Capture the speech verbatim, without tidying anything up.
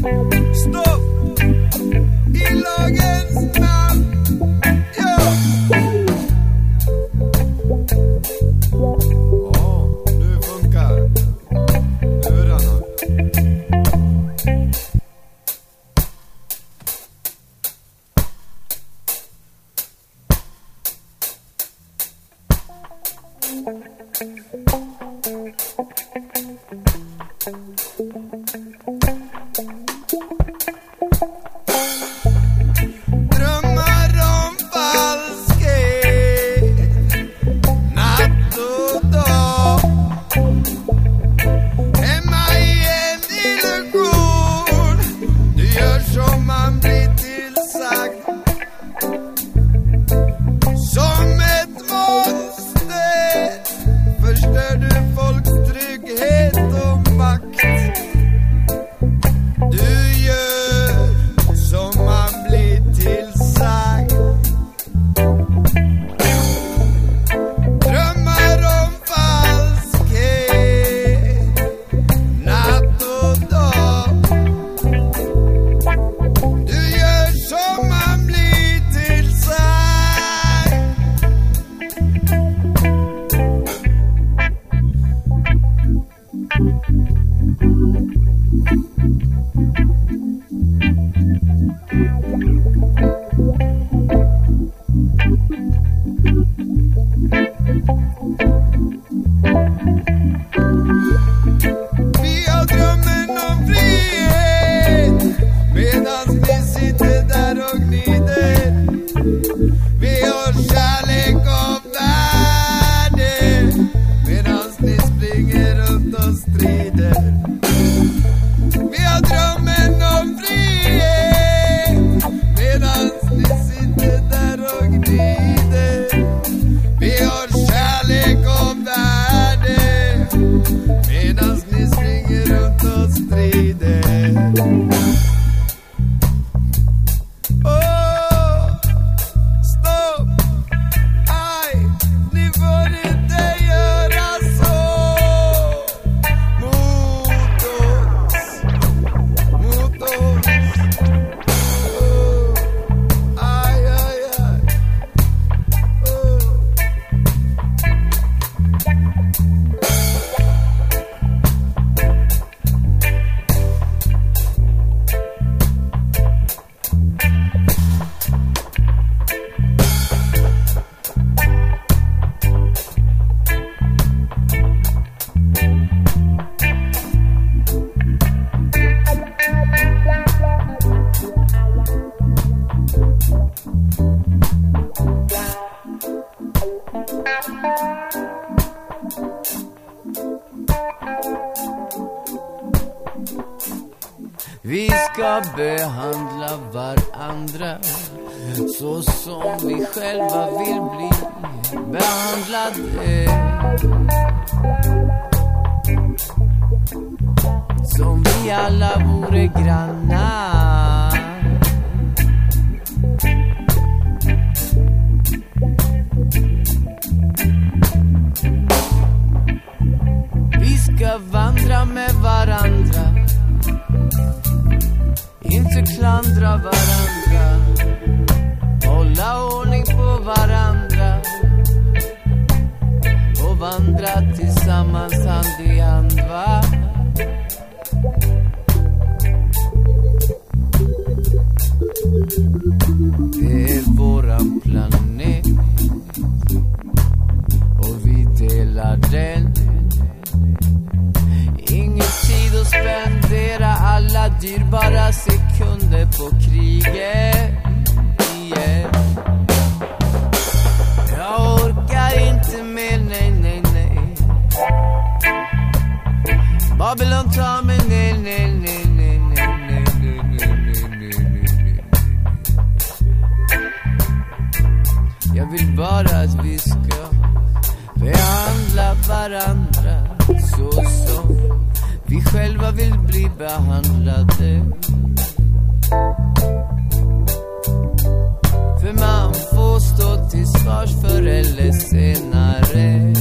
Stopp i lagens namn. Ja. Ja, nu funkar hörarna. Drömmar om falskhet, natt och dag. Hemma i en illusion, du gör som man blir tillsagd. Som ett monster förstör du folks trygghet och makt. Du gör som man blir tillsagd. Drömmar om falskhet, natt och dag. Du gör som man blir tillsagd. Vi har drömmen om frihet, medans ni sitter där och gnider. Vi har kärlek och värde, medans ni springer runt och strider. Vi har drömmen om frihet, medans ni sitter där och gnider. Vi har kärlek och värde, medans ni springer runt och strider. Åh, stopp, aj, ni får inte göra så mot oss, mot oss. Åh, aj, aj, aj. Åh. Vi ska behandla varandra så som vi själva vill bli behandlade. Som vi alla vore grannar. Vi ska vandra med varandra, inte klandra varandra, hålla ordning på varandra och vandra tillsammans hand i hand, va? Det är våran planet och vi delar den. Ingen tid att spendera alla dyrbara sekunder på kriget igen. Jag orkar inte mer, nej, nej, nej. Babylon tar mig ner, nej, nej, nej, nej, nej, nej, nej, nej, nej. Jag vill bara att vi ska behandla varandra så som vi själva vill bli behandlade. För man får stå till svars förr eller senare.